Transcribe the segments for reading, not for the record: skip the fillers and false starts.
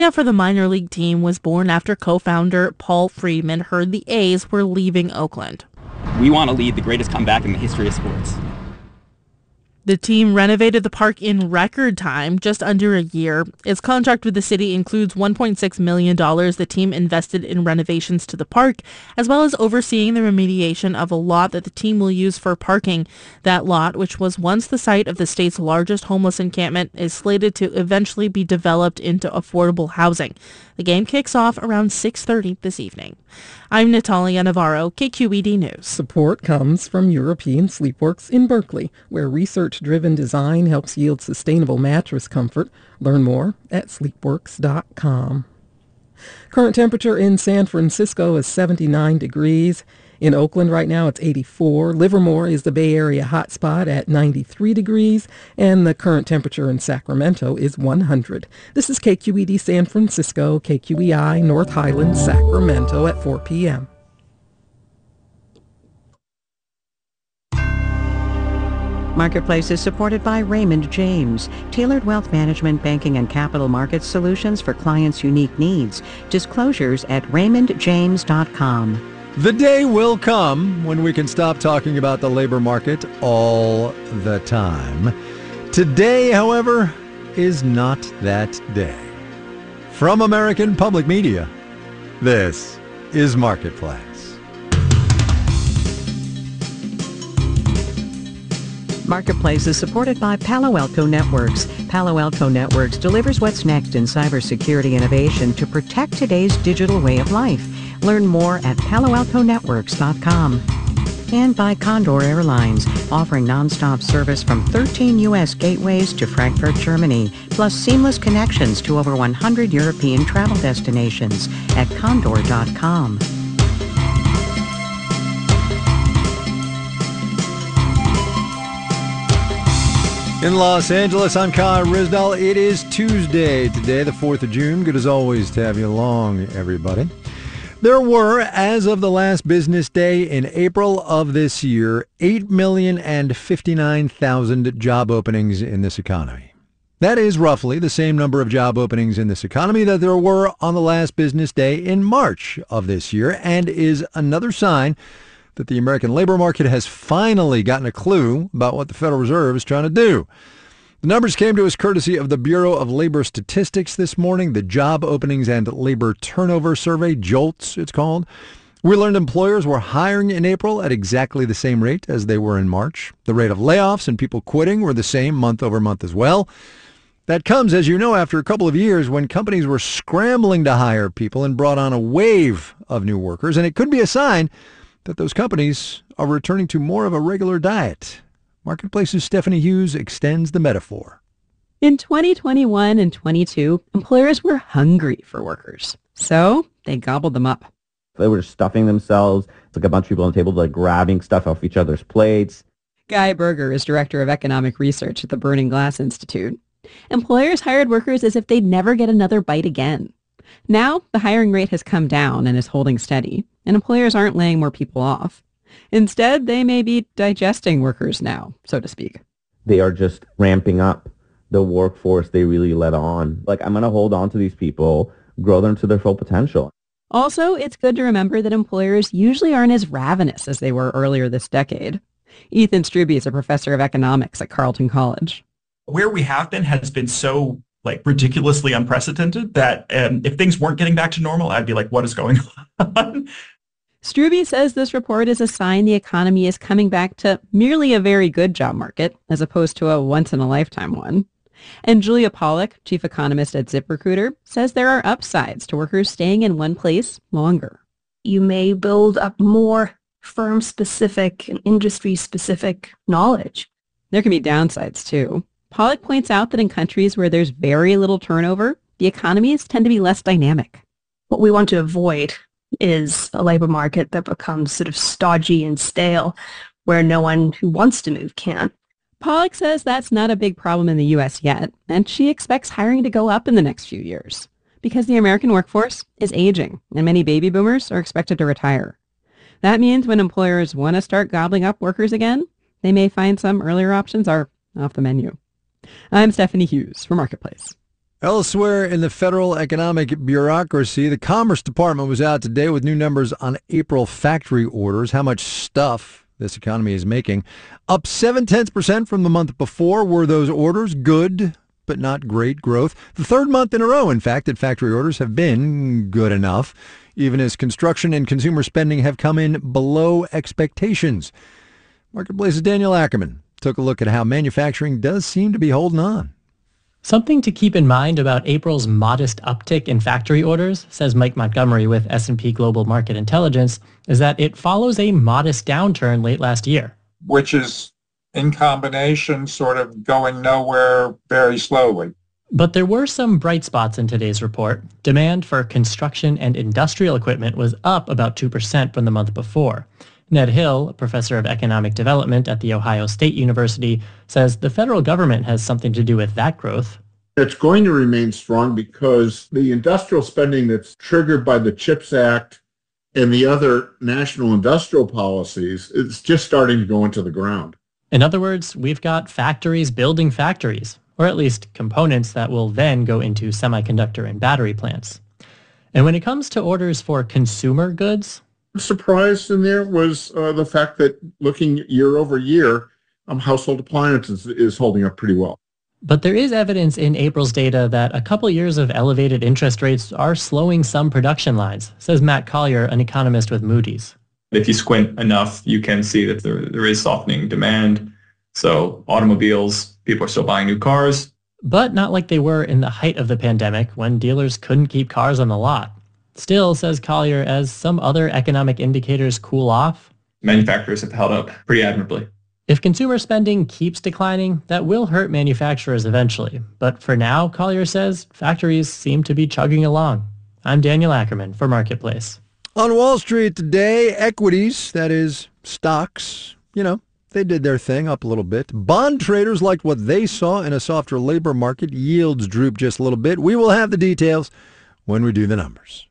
For the minor league team was born after co-founder Paul Friedman heard the A's were leaving Oakland. We want to lead the greatest comeback in the history of sports. The team renovated the park in record time, just under a year. Its contract with the city includes $1.6 million the team invested in renovations to the park, as well as overseeing the remediation of a lot that the team will use for parking. That lot, which was once the site of the state's largest homeless encampment, is slated to eventually be developed into affordable housing. The game kicks off around 6:30 this evening. I'm Natalia Navarro, KQED News. Support comes from European Sleepworks in Berkeley, where research-driven design helps yield sustainable mattress comfort. Learn more at sleepworks.com. Current temperature in San Francisco is 79 degrees. In Oakland right now it's 84. Livermore is the Bay Area hotspot at 93 degrees. And the current temperature in Sacramento is 100. This is KQED San Francisco, KQEI North Highlands, Sacramento at 4 p.m. Marketplace is supported by Raymond James, tailored wealth management, banking, and capital markets solutions for clients' unique needs. Disclosures at raymondjames.com. The day will come when we can stop talking about the labor market all the time. Today, however, is not that day. From American Public Media, this is Marketplace. Marketplace is supported by Palo Alto Networks. Palo Alto Networks delivers what's next in cybersecurity innovation to protect today's digital way of life. Learn more at paloaltonetworks.com. And by Condor Airlines, offering nonstop service from 13 U.S. gateways to Frankfurt, Germany, plus seamless connections to over 100 European travel destinations at condor.com. In Los Angeles, I'm Kai Risdal. It is Tuesday today, the 4th of June. Good as always to have you along, everybody. There were, as of the last business day in April of this year, 8,059,000 job openings in this economy. That is roughly the same number of job openings in this economy that there were on the last business day in March of this year, and is another sign that the American labor market has finally gotten a clue about what the Federal Reserve is trying to do. The numbers came to us courtesy of the Bureau of Labor Statistics this morning, the Job Openings and Labor Turnover Survey, JOLTS it's called. We learned employers were hiring in April at exactly the same rate as they were in March. The rate of layoffs and people quitting were the same month over month as well. That comes, as you know, after a couple of years when companies were scrambling to hire people and brought on a wave of new workers, and it could be a sign that those companies are returning to more of a regular diet. Marketplace's Stephanie Hughes extends the metaphor. In 2021 and 22, employers were hungry for workers, so they gobbled them up. They were stuffing themselves. It's like a bunch of people on the table, like grabbing stuff off each other's plates. Guy Berger is director of economic research at the Burning Glass Institute. Employers hired workers as if they'd never get another bite again. Now, the hiring rate has come down and is holding steady, and employers aren't laying more people off. Instead, they may be digesting workers now, so to speak. They are just ramping up the workforce they really let on. Like, I'm going to hold on to these people, grow them to their full potential. Also, it's good to remember that employers usually aren't as ravenous as they were earlier this decade. Ethan Strube is a professor of economics at Carleton College. Where we have been has been so ridiculously unprecedented that if things weren't getting back to normal, I'd be like, what is going on? Strube says this report is a sign the economy is coming back to merely a very good job market as opposed to a once-in-a-lifetime one. And Julia Pollack, chief economist at ZipRecruiter, says there are upsides to workers staying in one place longer. You may build up more firm-specific and industry-specific knowledge. There can be downsides, too. Pollack points out that in countries where there's very little turnover, the economies tend to be less dynamic. What we want to avoid is a labor market that becomes sort of stodgy and stale, where no one who wants to move can. Pollack says that's not a big problem in the U.S. yet, and she expects hiring to go up in the next few years, because the American workforce is aging, and many baby boomers are expected to retire. That means when employers want to start gobbling up workers again, they may find some earlier options are off the menu. I'm Stephanie Hughes for Marketplace. Elsewhere in the federal economic bureaucracy, the Commerce Department was out today with new numbers on April factory orders, how much stuff this economy is making. Up 0.7% from the month before. Were those orders good, but not great growth? The third month in a row, in fact, that factory orders have been good enough, even as construction and consumer spending have come in below expectations. Marketplace's Daniel Ackerman took a look at how manufacturing does seem to be holding on. Something to keep in mind about April's modest uptick in factory orders, says Mike Montgomery with S&P Global Market Intelligence, is that it follows a modest downturn late last year. Which is in combination sort of going nowhere very slowly. But there were some bright spots in today's report. Demand for construction and industrial equipment was up about 2% from the month before. Ned Hill, a professor of economic development at The Ohio State University, says the federal government has something to do with that growth. It's going to remain strong because the industrial spending that's triggered by the CHIPS Act and the other national industrial policies is just starting to go into the ground. In other words, we've got factories building factories, or at least components that will then go into semiconductor and battery plants. And when it comes to orders for consumer goods, surprised in there was the fact that looking year over year, household appliances is holding up pretty well. But there is evidence in April's data that a couple years of elevated interest rates are slowing some production lines, says Matt Collier, an economist with Moody's. If you squint enough, you can see that there is softening demand. So automobiles, people are still buying new cars. But not like they were in the height of the pandemic when dealers couldn't keep cars on the lot. Still, says Collier, as some other economic indicators cool off, manufacturers have held up pretty admirably. If consumer spending keeps declining, that will hurt manufacturers eventually. But for now, Collier says, factories seem to be chugging along. I'm Daniel Ackerman for Marketplace. On Wall Street today, equities, that is, stocks, they did their thing, up a little bit. Bond traders liked what they saw in a softer labor market. Yields drooped just a little bit. We will have the details when we do the numbers.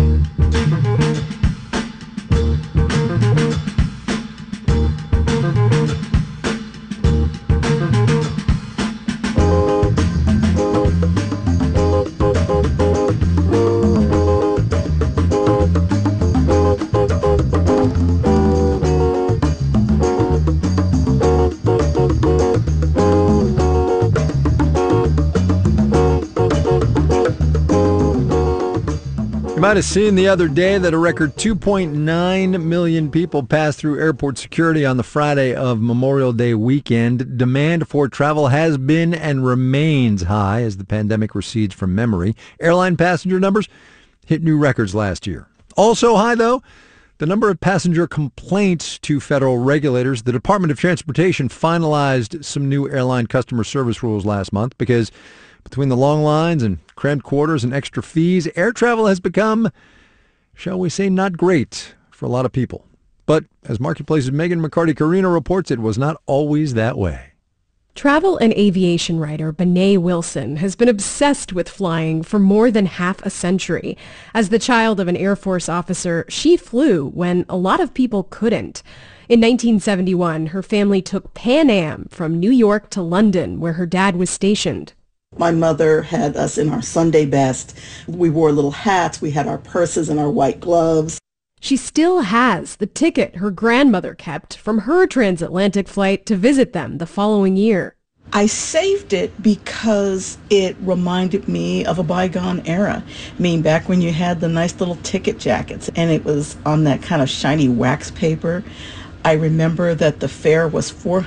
You might have seen the other day that a record 2.9 million people passed through airport security on the Friday of Memorial Day weekend. Demand for travel has been and remains high as the pandemic recedes from memory. Airline passenger numbers hit new records last year. Also high, though, the number of passenger complaints to federal regulators. The Department of Transportation finalized some new airline customer service rules last month because between the long lines and cramped quarters and extra fees, air travel has become, shall we say, not great for a lot of people. But as Marketplace's Megan McCarty-Carino reports, it was not always that way. Travel and aviation writer Bené Wilson has been obsessed with flying for more than half a century. As the child of an Air Force officer, she flew when a lot of people couldn't. In 1971, her family took Pan Am from New York to London, where her dad was stationed. My mother had us in our Sunday best. We wore little hats. We had our purses and our white gloves. She still has the ticket her grandmother kept from her transatlantic flight to visit them the following year. I saved it because it reminded me of a bygone era. I mean, back when you had the nice little ticket jackets and it was on that kind of shiny wax paper. I remember that the fare was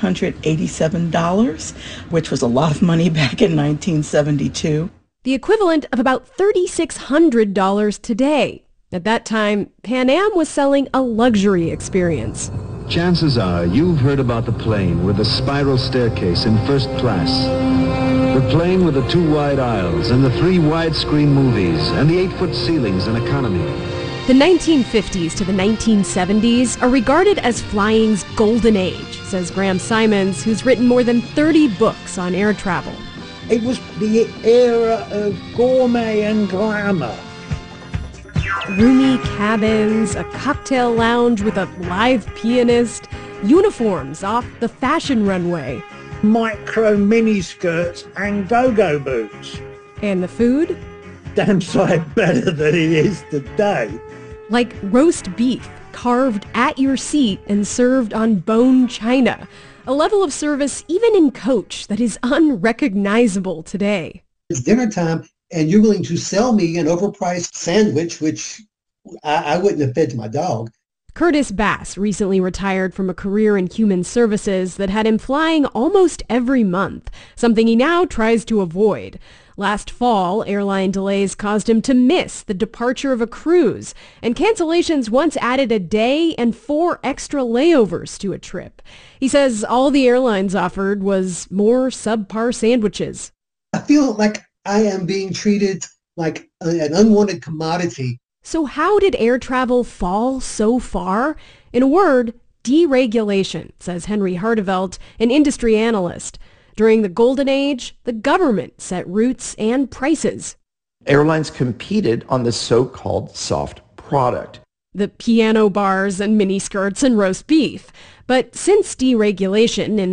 $487, which was a lot of money back in 1972. The equivalent of about $3,600 today. At that time, Pan Am was selling a luxury experience. Chances are you've heard about the plane with the spiral staircase in first class. The plane with the 2 wide aisles and the 3 widescreen movies and the 8-foot ceilings in economy. The 1950s to the 1970s are regarded as flying's golden age, says Graham Simons, who's written more than 30 books on air travel. It was the era of gourmet and glamour. Roomy cabins, a cocktail lounge with a live pianist, uniforms off the fashion runway. Micro miniskirts and go-go boots. And the food? Damn sight better than it is today. Like roast beef, carved at your seat and served on bone china. A level of service even in coach that is unrecognizable today. It's dinner time and you're willing to sell me an overpriced sandwich, which I wouldn't have fed to my dog. Curtis Bass recently retired from a career in human services that had him flying almost every month, something he now tries to avoid. Last fall, airline delays caused him to miss the departure of a cruise, and cancellations once added a day and 4 extra layovers to a trip. He says all the airlines offered was more subpar sandwiches. I feel like I am being treated like an unwanted commodity. So how did air travel fall so far? In a word, deregulation, says Henry Hardevelt, an industry analyst. During the golden age, the government set routes and prices. Airlines competed on the so-called soft product. The piano bars and miniskirts and roast beef. But since deregulation in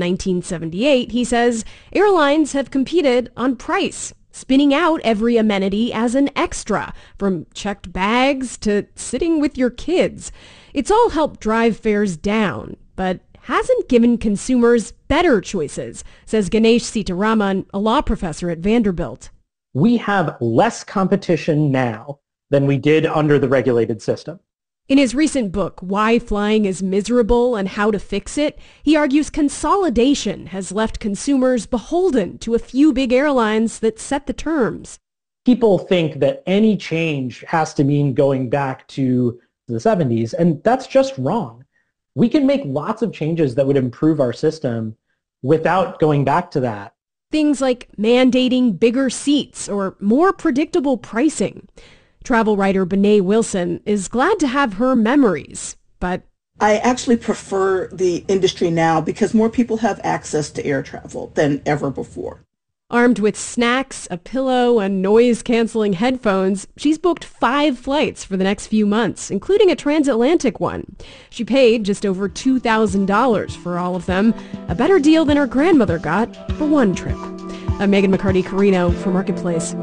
1978, he says, airlines have competed on price, spinning out every amenity as an extra, from checked bags to sitting with your kids. It's all helped drive fares down, but hasn't given consumers better choices, says Ganesh Sitaraman, a law professor at Vanderbilt. We have less competition now than we did under the regulated system. In his recent book, Why Flying is Miserable and How to Fix It, he argues consolidation has left consumers beholden to a few big airlines that set the terms. People think that any change has to mean going back to the 70s, and that's just wrong. We can make lots of changes that would improve our system without going back to that. Things like mandating bigger seats or more predictable pricing. Travel writer Bené Wilson is glad to have her memories, but I actually prefer the industry now because more people have access to air travel than ever before. Armed with snacks, a pillow, and noise-canceling headphones, she's booked 5 flights for the next few months, including a transatlantic one. She paid just over $2,000 for all of them, a better deal than her grandmother got for one trip. I'm Megan McCarty-Carino for Marketplace.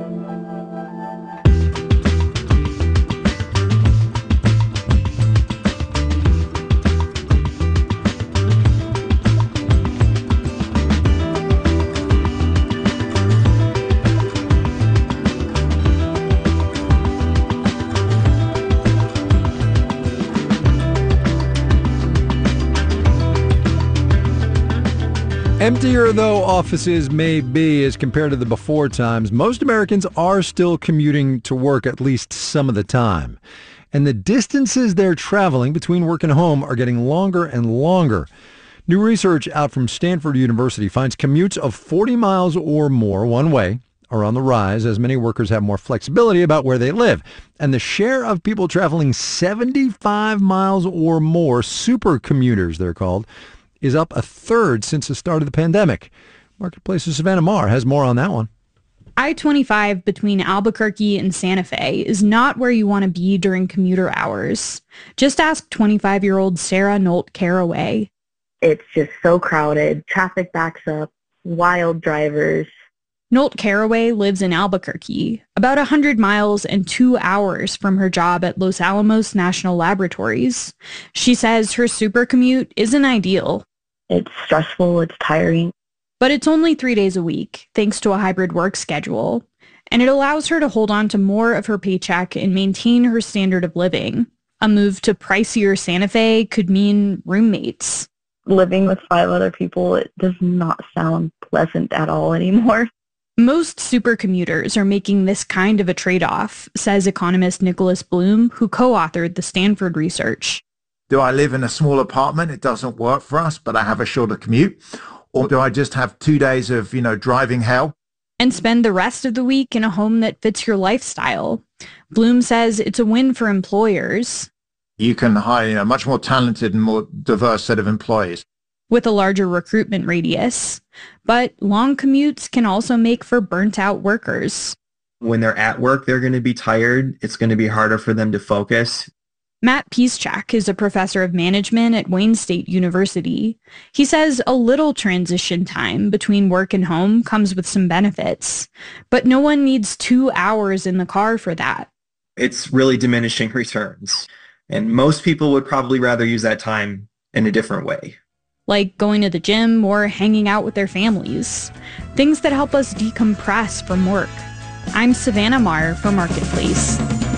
Emptier though offices may be as compared to the before times, most Americans are still commuting to work at least some of the time. And the distances they're traveling between work and home are getting longer and longer. New research out from Stanford University finds commutes of 40 miles or more one way are on the rise as many workers have more flexibility about where they live. And the share of people traveling 75 miles or more, super commuters they're called, is up a third since the start of the pandemic. Marketplace's Savannah Marr has more on that one. I-25 between Albuquerque and Santa Fe is not where you want to be during commuter hours. Just ask 25-year-old Sarah Nolt Caraway. It's just so crowded. Traffic backs up. Wild drivers. Nolt Caraway lives in Albuquerque, about 100 miles and 2 hours from her job at Los Alamos National Laboratories. She says her super commute isn't ideal. It's stressful, it's tiring. But it's only 3 days a week, thanks to a hybrid work schedule. And it allows her to hold on to more of her paycheck and maintain her standard of living. A move to pricier Santa Fe could mean roommates. Living with 5 other people, it does not sound pleasant at all anymore. Most super commuters are making this kind of a trade-off, says economist Nicholas Bloom, who co-authored the Stanford research. Do I live in a small apartment? It doesn't work for us, but I have a shorter commute. Or do I just have 2 days of, driving hell? And spend the rest of the week in a home that fits your lifestyle. Bloom says it's a win for employers. You can hire a much more talented and more diverse set of employees. With a larger recruitment radius. But long commutes can also make for burnt-out workers. When they're at work, they're going to be tired. It's going to be harder for them to focus. Matt Piszczak is a professor of management at Wayne State University. He says a little transition time between work and home comes with some benefits, but no one needs 2 hours in the car for that. It's really diminishing returns, and most people would probably rather use that time in a different way. Like going to the gym or hanging out with their families. Things that help us decompress from work. I'm Savannah Marr for Marketplace.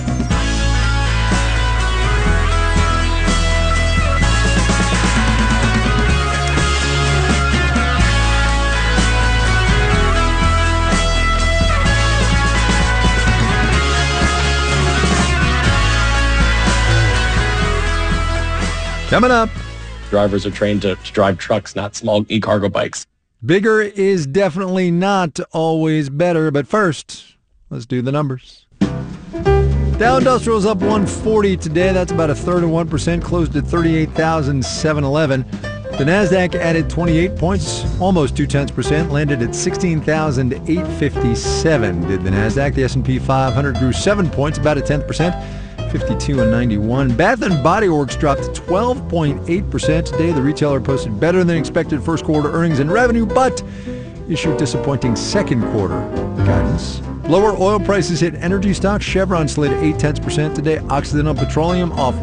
Coming up. Drivers are trained to drive trucks, not small e-cargo bikes. Bigger is definitely not always better, but first, let's do the numbers. Dow Industrial is up 140 today. That's about a third of 1%, closed at 38,711. The Nasdaq added 28 points, almost 0.2%, landed at 16,857. Did the Nasdaq? The S&P 500 grew 7 points, about a 10%. 52.91. Bath & Body Works dropped 12.8% today. The retailer posted better than expected first quarter earnings and revenue, but issued disappointing second quarter guidance. Lower oil prices hit energy stocks. Chevron slid 0.8% today. Occidental Petroleum off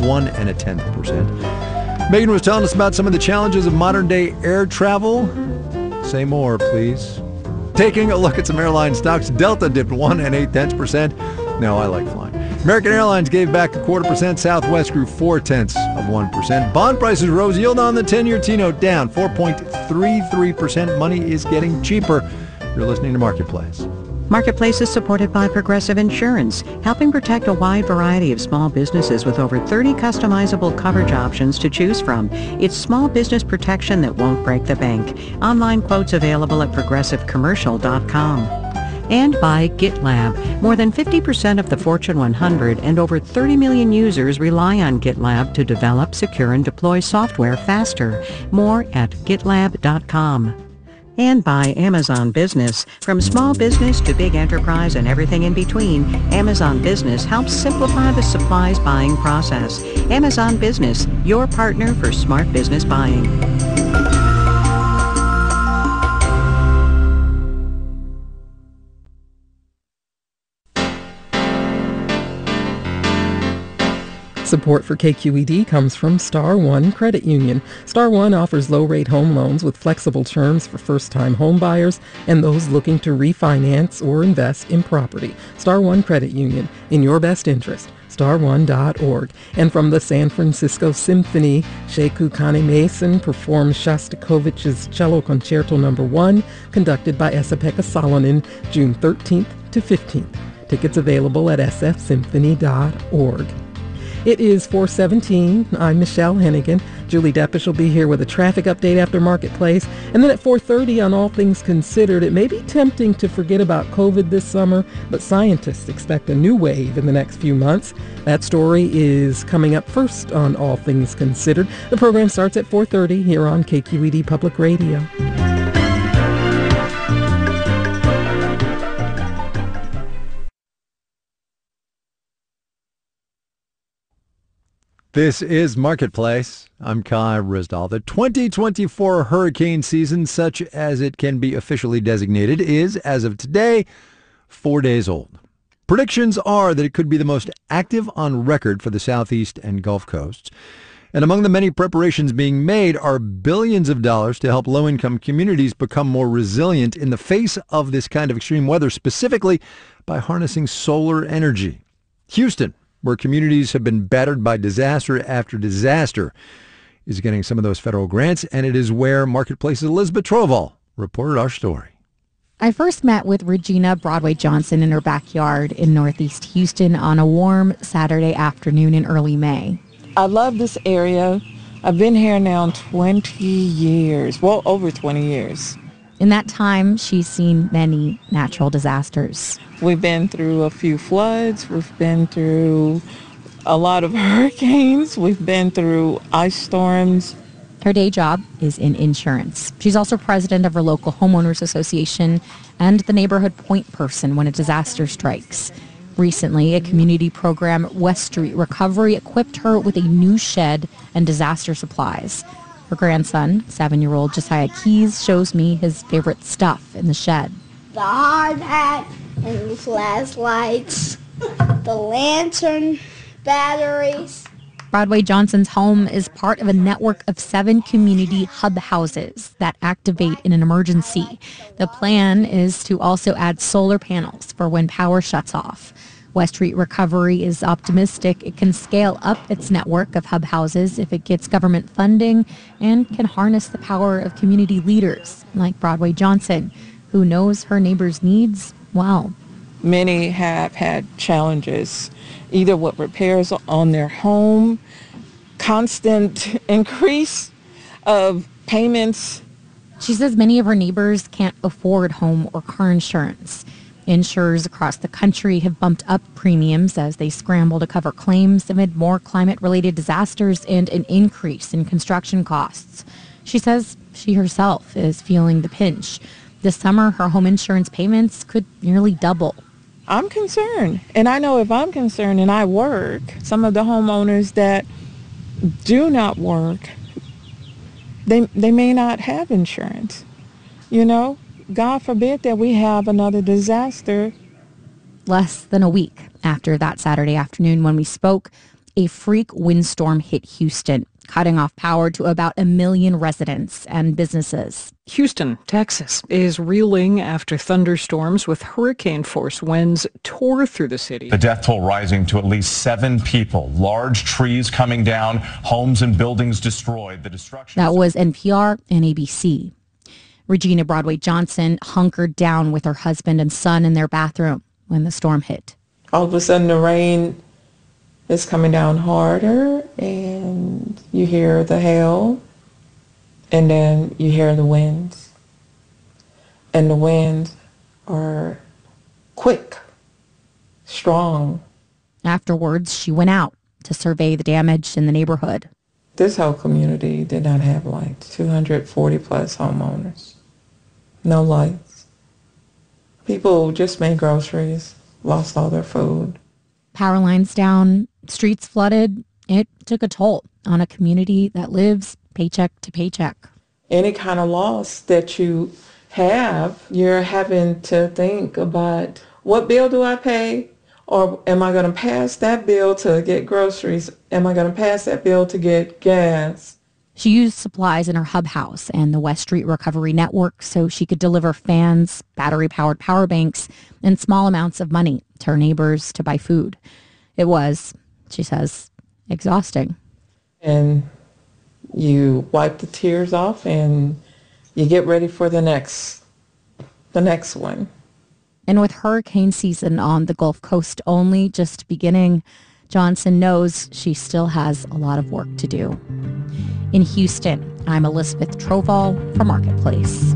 1.1%. Megan was telling us about some of the challenges of modern day air travel. Say more, please. Taking a look at some airline stocks, Delta dipped 1.8%. No, I like flying. American Airlines gave back 0.25%. Southwest grew 0.4%. Bond prices rose. Yield on the 10-year T-note down 4.33%. Money is getting cheaper. You're listening to Marketplace. Marketplace is supported by Progressive Insurance, helping protect a wide variety of small businesses with over 30 customizable coverage options to choose from. It's small business protection that won't break the bank. Online quotes available at progressivecommercial.com. And by GitLab. More than 50% of the Fortune 100 and over 30 million users rely on GitLab to develop, secure, and deploy software faster. More at gitlab.com. And by Amazon Business. From small business to big enterprise and everything in between, Amazon Business helps simplify the supplies buying process. Amazon Business, your partner for smart business buying. Support for KQED comes from Star One Credit Union. Star One offers low-rate home loans with flexible terms for first-time home buyers and those looking to refinance or invest in property. Star One Credit Union, in your best interest. Star1.org. And from the San Francisco Symphony, Sheku Kane-Mason performs Shostakovich's Cello Concerto No. 1, conducted by Esa-Pekka Salonen, June 13th to 15th. Tickets available at sfsymphony.org. It is 4:17. I'm Michelle Hennigan. Julie Deppish will be here with a traffic update after Marketplace. And then at 4:30 on All Things Considered, it may be tempting to forget about COVID this summer, but scientists expect a new wave in the next few months. That story is coming up first on All Things Considered. The program starts at 4:30 here on KQED Public Radio. This is Marketplace. I'm Kai Risdal. The 2024 hurricane season, such as it can be officially designated, is, as of today, 4 days old. Predictions are that it could be the most active on record for the southeast and Gulf coasts. And among the many preparations being made are billions of dollars to help low-income communities become more resilient in the face of this kind of extreme weather, specifically by harnessing solar energy. Houston, where communities have been battered by disaster after disaster, is getting some of those federal grants, and it is where Marketplace's Elizabeth Troval reported our story. I first met with Regina Broadway Johnson in her backyard in Northeast Houston on a warm Saturday afternoon in early May. I love this area. I've been here now 20 years, well, over 20 years. In that time, she's seen many natural disasters. We've been through a few floods. We've been through a lot of hurricanes. We've been through ice storms. Her day job is in insurance. She's also president of her local homeowners association and the neighborhood point person when a disaster strikes. Recently, a community program, West Street Recovery, equipped her with a new shed and disaster supplies. Her grandson, 7-year-old Josiah Keys, shows me his favorite stuff in the shed. The hard hat and the flashlights, the lantern, batteries. Broadway Johnson's home is part of a network of 7 community hub houses that activate in an emergency. The plan is to also add solar panels for when power shuts off. West Street Recovery is optimistic it can scale up its network of hub houses if it gets government funding and can harness the power of community leaders like Broadway Johnson, who knows her neighbors' needs well. Many have had challenges, either with repairs on their home, constant increase of payments. She says many of her neighbors can't afford home or car insurance. Insurers across the country have bumped up premiums as they scramble to cover claims amid more climate-related disasters and an increase in construction costs. She says she herself is feeling the pinch. This summer, her home insurance payments could nearly double. I'm concerned, and I know if I'm concerned and I work, some of the homeowners that do not work, they may not have insurance. You know, God forbid that we have another disaster. Less than a week after that Saturday afternoon when we spoke, a freak windstorm hit Houston, cutting off power to about 1 million residents and businesses. Houston, Texas, is reeling after thunderstorms with hurricane-force winds tore through the city. The death toll rising to at least 7 people. Large trees coming down, homes and buildings destroyed. The destruction. That was NPR and ABC. Regina Broadway Johnson hunkered down with her husband and son in their bathroom when the storm hit. All of a sudden the rain is coming down harder and you hear the hail and then you hear the winds. And the winds are quick, strong. Afterwards, she went out to survey the damage in the neighborhood. This whole community did not have lights. 240 plus homeowners. No lights. People just made groceries, lost all their food. Power lines down, streets flooded. It took a toll on a community that lives paycheck to paycheck. Any kind of loss that you have, you're having to think about, what bill do I pay? Or am I going to pass that bill to get groceries? Am I going to pass that bill to get gas? She used supplies in her hub house and the West Street Recovery Network so she could deliver fans, battery-powered power banks, and small amounts of money to her neighbors to buy food. It was, she says, exhausting. And you wipe the tears off and you get ready for the next one. And with hurricane season on the Gulf Coast only just beginning, Johnson knows she still has a lot of work to do. In Houston, I'm Elizabeth Trovall for Marketplace.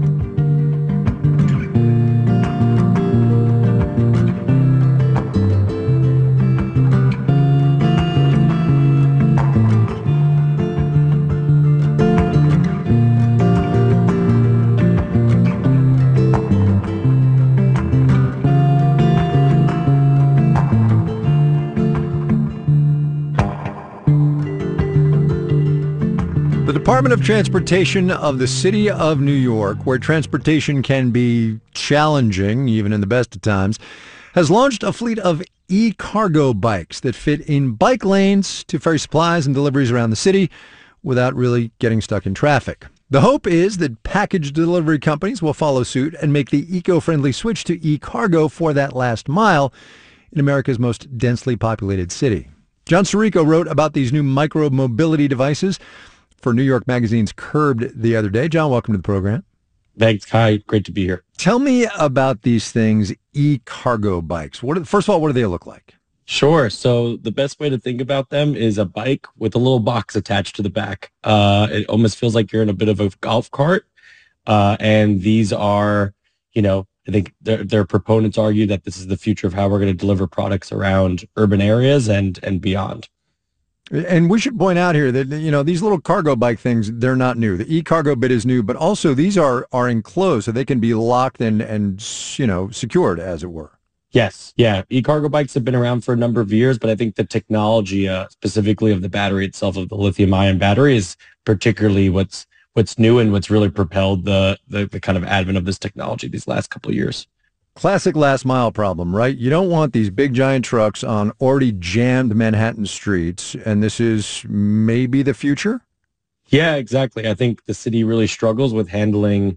The Department of Transportation of the City of New York, where transportation can be challenging, even in the best of times, has launched a fleet of e-cargo bikes that fit in bike lanes to ferry supplies and deliveries around the city without really getting stuck in traffic. The hope is that package delivery companies will follow suit and make the eco-friendly switch to e-cargo for that last mile in America's most densely populated city. John Sirico wrote about these new micro-mobility devices for New York Magazine's Curbed the other day. John, welcome to the program. Thanks, Kai. Great to be here. Tell me about these things, e-cargo bikes. First of all, what do they look like? Sure. So the best way to think about them is a bike with a little box attached to the back. It almost feels like you're in a bit of a golf cart. And these are, I think their proponents argue that this is the future of how we're going to deliver products around urban areas and beyond. And we should point out here that, these little cargo bike things, they're not new. The e-cargo bit is new, but also these are enclosed, so they can be locked and secured, as it were. Yes. Yeah. E-cargo bikes have been around for a number of years, but I think the technology, specifically of the battery itself, of the lithium-ion battery, is particularly what's new and what's really propelled the kind of advent of this technology these last couple of years. Classic last mile problem, right? You don't want these big giant trucks on already jammed Manhattan streets, and this is maybe the future? Yeah, exactly. I think the city really struggles with handling,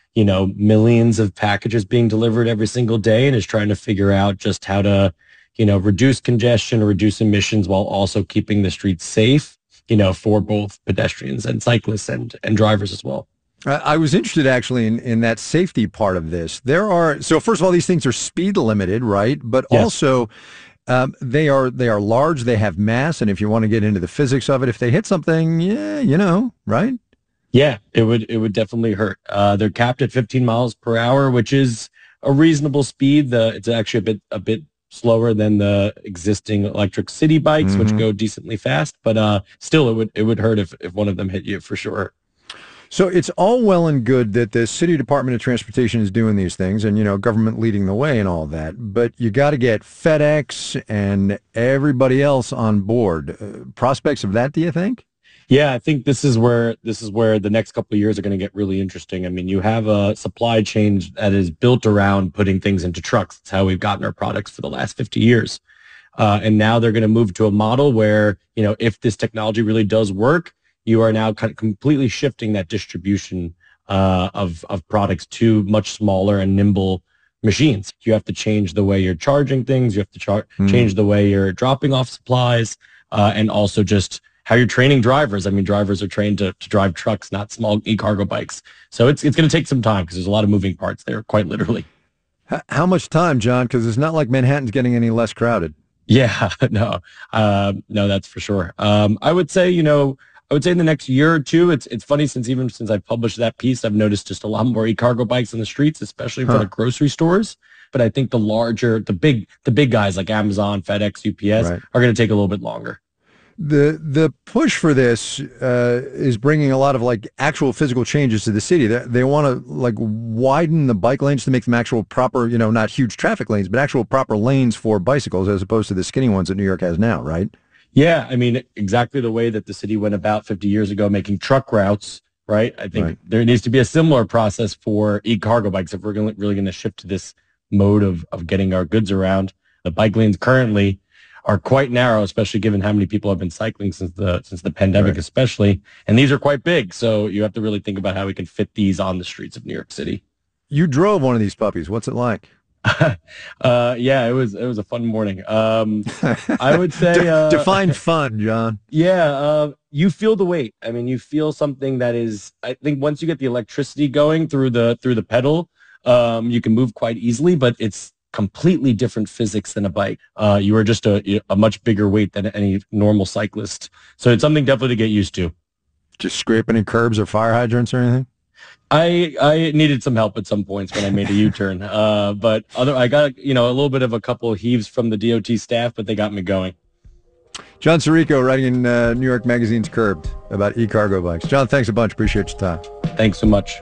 millions of packages being delivered every single day, and is trying to figure out just how to, reduce congestion, reduce emissions while also keeping the streets safe, for both pedestrians and cyclists and drivers as well. I was interested actually in that safety part of this. So first of all, these things are speed limited, right? But yes. Also they are large, they have mass, and if you want to get into the physics of it, if they hit something, right? Yeah, it would definitely hurt. They're capped at 15 miles per hour, which is a reasonable speed. It's actually a bit slower than the existing electric city bikes, which go decently fast. But still, it would hurt if one of them hit you for sure. So it's all well and good that the City Department of Transportation is doing these things and, government leading the way and all that. But you got to get FedEx and everybody else on board. Prospects of that, do you think? Yeah, I think this is where the next couple of years are going to get really interesting. I mean, you have a supply chain that is built around putting things into trucks. It's how we've gotten our products for the last 50 years. And now they're going to move to a model where, if this technology really does work, you are now kind of completely shifting that distribution of products to much smaller and nimble machines. You have to change the way you're charging things. You have to change the way you're dropping off supplies, and also just how you're training drivers. I mean, drivers are trained to drive trucks, not small e-cargo bikes. So it's going to take some time because there's a lot of moving parts there, quite literally. How much time, John? Because it's not like Manhattan's getting any less crowded. Yeah, no, that's for sure. I would say, in the next year or two, it's funny since I published that piece, I've noticed just a lot more e-cargo bikes in the streets, especially in front of grocery stores. But I think the big guys like Amazon, FedEx, UPS are going to take a little bit longer. The push for this is bringing a lot of actual physical changes to the city. They want to widen the bike lanes to make them actual proper, not huge traffic lanes, but actual proper lanes for bicycles as opposed to the skinny ones that New York has now, right? Yeah, I mean, exactly the way that the city went about 50 years ago making truck routes, right? I think there needs to be a similar process for e-cargo bikes if we're really going to shift to this mode of getting our goods around. The bike lanes currently are quite narrow, especially given how many people have been cycling since the pandemic, especially. And these are quite big, so you have to really think about how we can fit these on the streets of New York City. You drove one of these puppies. What's it like? Yeah, it was a fun morning. I would say define fun, John. Yeah, you feel the weight. I mean, you feel something that is. I think once you get the electricity going through the pedal, you can move quite easily. But it's completely different physics than a bike. You are just a much bigger weight than any normal cyclist. So it's something definitely to get used to. Just scraping in curbs or fire hydrants or anything? I needed some help at some points when I made a U-turn, but I got a little bit of a couple of heaves from the DOT staff, but they got me going. John Sirico writing in New York Magazine's Curbed about e-cargo bikes. John, thanks a bunch. Appreciate your time. Thanks so much.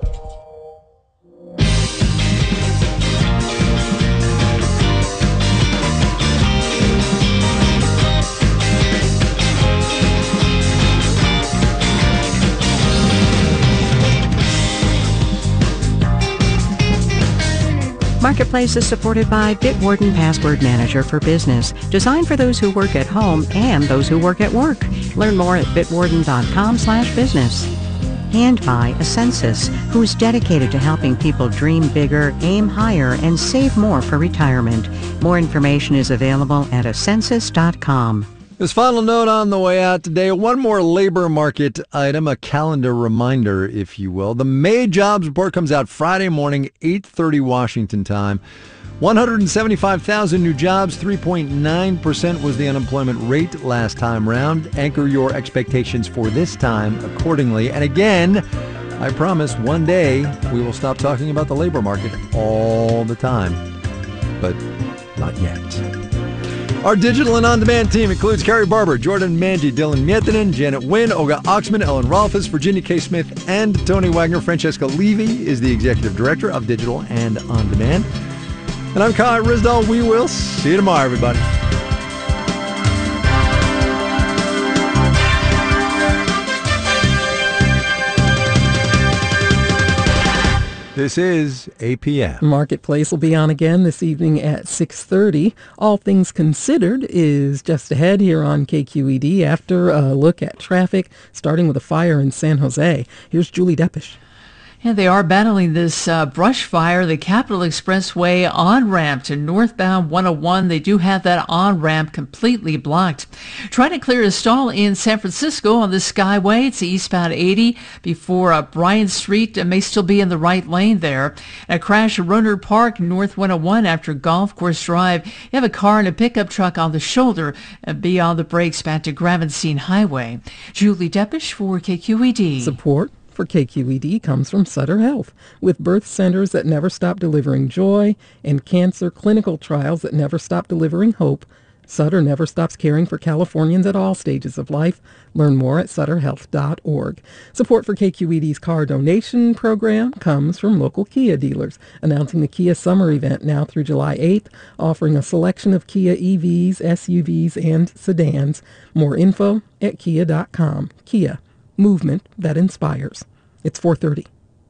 Marketplace is supported by Bitwarden Password Manager for Business, designed for those who work at home and those who work at work. Learn more at bitwarden.com/business. And by Ascensus, who is dedicated to helping people dream bigger, aim higher, and save more for retirement. More information is available at ascensus.com. This final note on the way out today, one more labor market item, a calendar reminder, if you will. The May jobs report comes out Friday morning, 8:30 Washington time. 175,000 new jobs, 3.9% was the unemployment rate last time round. Anchor your expectations for this time accordingly. And again, I promise one day we will stop talking about the labor market all the time. But not yet. Our digital and on-demand team includes Carrie Barber, Jordan Manji, Dylan Miettinen, Janet Wynn, Olga Oxman, Ellen Rolfes, Virginia K. Smith, and Tony Wagner. Francesca Levy is the executive director of Digital and On Demand. And I'm Kai Ryssdal. We will see you tomorrow, everybody. This is APM. Marketplace will be on again this evening at 6:30. All Things Considered is just ahead here on KQED after a look at traffic, starting with a fire in San Jose. Here's Julie Deppish. Yeah, they are battling this brush fire, the Capitol Expressway on-ramp to northbound 101. They do have that on-ramp completely blocked. Trying to clear a stall in San Francisco on the Skyway. It's eastbound 80 before Bryant Street. May still be in the right lane there. A crash at Rohnert Park, North 101 after Golf Course Drive. You have a car and a pickup truck on the shoulder beyond the brakes back to Gravenstein Highway. Julie Deppish for KQED. Support for KQED comes from Sutter Health, with birth centers that never stop delivering joy and cancer clinical trials that never stop delivering hope. Sutter never stops caring for Californians at all stages of life. Learn more at sutterhealth.org. Support for KQED's car donation program comes from local Kia dealers, announcing the Kia Summer Event now through July 8th, offering a selection of Kia EVs, SUVs, and sedans. More info at kia.com. Kia. Movement that inspires. It's 4:30.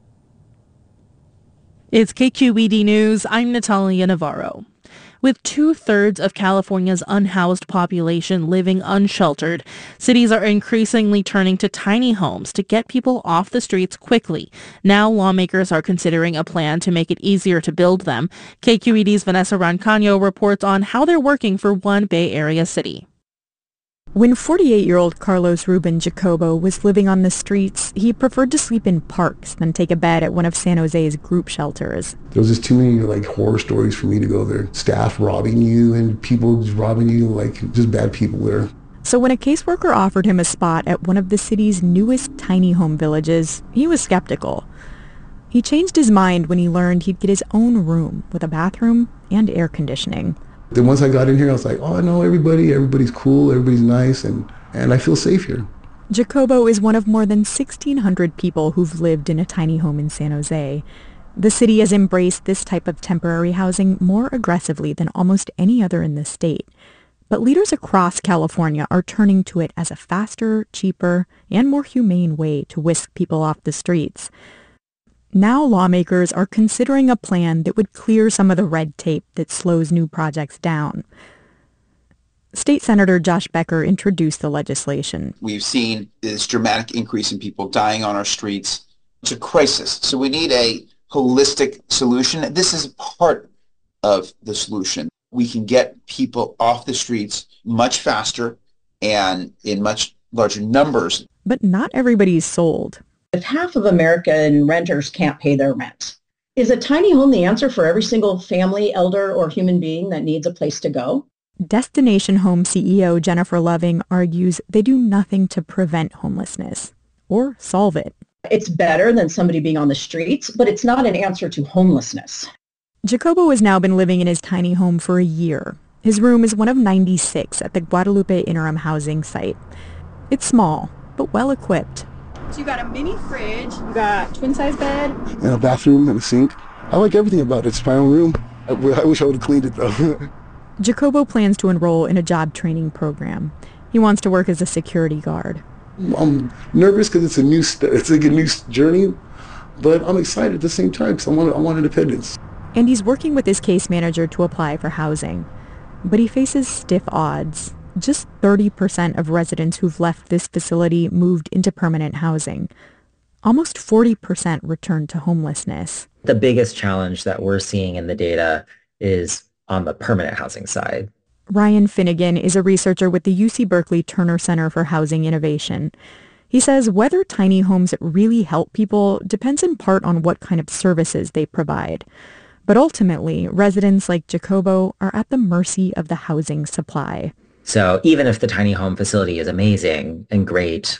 It's KQED News. I'm Natalia Navarro. With 2/3 of California's unhoused population living unsheltered, cities are increasingly turning to tiny homes to get people off the streets quickly. Now lawmakers are considering a plan to make it easier to build them. KQED's Vanessa Rancaño reports on how they're working for one Bay Area city. When 48-year-old Carlos Ruben Jacobo was living on the streets, he preferred to sleep in parks than take a bed at one of San Jose's group shelters. There was just too many horror stories for me to go there. Staff robbing you and people just robbing you, just bad people there. So when a caseworker offered him a spot at one of the city's newest tiny home villages, he was skeptical. He changed his mind when he learned he'd get his own room with a bathroom and air conditioning. Then once I got in here, I was like, oh, I know everybody's cool, everybody's nice, and I feel safe here. Jacobo is one of more than 1,600 people who've lived in a tiny home in San Jose. The city has embraced this type of temporary housing more aggressively than almost any other in the state. But leaders across California are turning to it as a faster, cheaper, and more humane way to whisk people off the streets. Now lawmakers are considering a plan that would clear some of the red tape that slows new projects down. State Senator Josh Becker introduced the legislation. We've seen this dramatic increase in people dying on our streets. It's a crisis. So we need a holistic solution. This is part of the solution. We can get people off the streets much faster and in much larger numbers. But not everybody's sold. If half of American renters can't pay their rent, is a tiny home the answer for every single family, elder, or human being that needs a place to go? Destination Home CEO Jennifer Loving argues they do nothing to prevent homelessness or solve it. It's better than somebody being on the streets, but it's not an answer to homelessness. Jacobo has now been living in his tiny home for a year. His room is one of 96 at the Guadalupe Interim Housing Site. It's small, but well equipped. So you got a mini fridge, you got twin-size bed. And a bathroom and a sink. I like everything about it. It's my own room. I wish I would have cleaned it though. Jacobo plans to enroll in a job training program. He wants to work as a security guard. I'm nervous because it's like a new journey, but I'm excited at the same time because I want independence. And he's working with his case manager to apply for housing. But he faces stiff odds. Just 30% of residents who've left this facility moved into permanent housing. Almost 40% returned to homelessness. The biggest challenge that we're seeing in the data is on the permanent housing side. Ryan Finnegan is a researcher with the UC Berkeley Turner Center for Housing Innovation. He says whether tiny homes really help people depends in part on what kind of services they provide. But ultimately, residents like Jacobo are at the mercy of the housing supply. So even if the tiny home facility is amazing and great,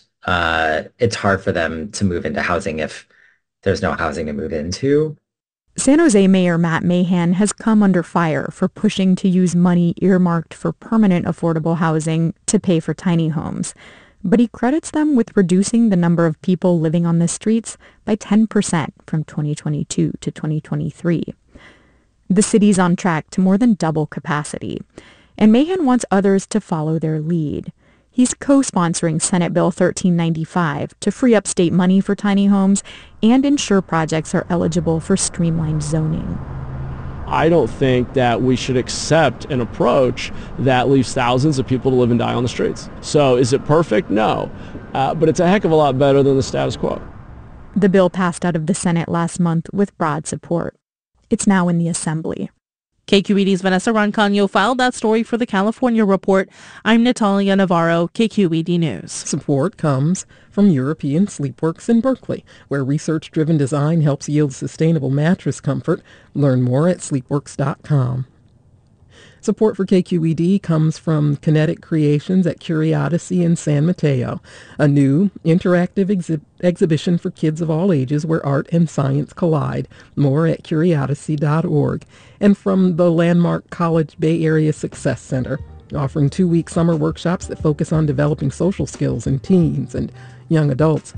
it's hard for them to move into housing if there's no housing to move into. San Jose Mayor Matt Mahan has come under fire for pushing to use money earmarked for permanent affordable housing to pay for tiny homes. But he credits them with reducing the number of people living on the streets by 10% from 2022 to 2023. The city's on track to more than double capacity, and Mahan wants others to follow their lead. He's co-sponsoring Senate Bill 1395 to free up state money for tiny homes and ensure projects are eligible for streamlined zoning. I don't think that we should accept an approach that leaves thousands of people to live and die on the streets. So is it perfect? No. But it's a heck of a lot better than the status quo. The bill passed out of the Senate last month with broad support. It's now in the Assembly. KQED's Vanessa Roncaño filed that story for the California Report. I'm Natalia Navarro, KQED News. Support comes from European Sleepworks in Berkeley, where research-driven design helps yield sustainable mattress comfort. Learn more at sleepworks.com. Support for KQED comes from Kinetic Creations at Curiosity in San Mateo, a new interactive exhibition for kids of all ages where art and science collide. More at curiosity.org. And from the Landmark College Bay Area Success Center, offering 2-week summer workshops that focus on developing social skills in teens and young adults.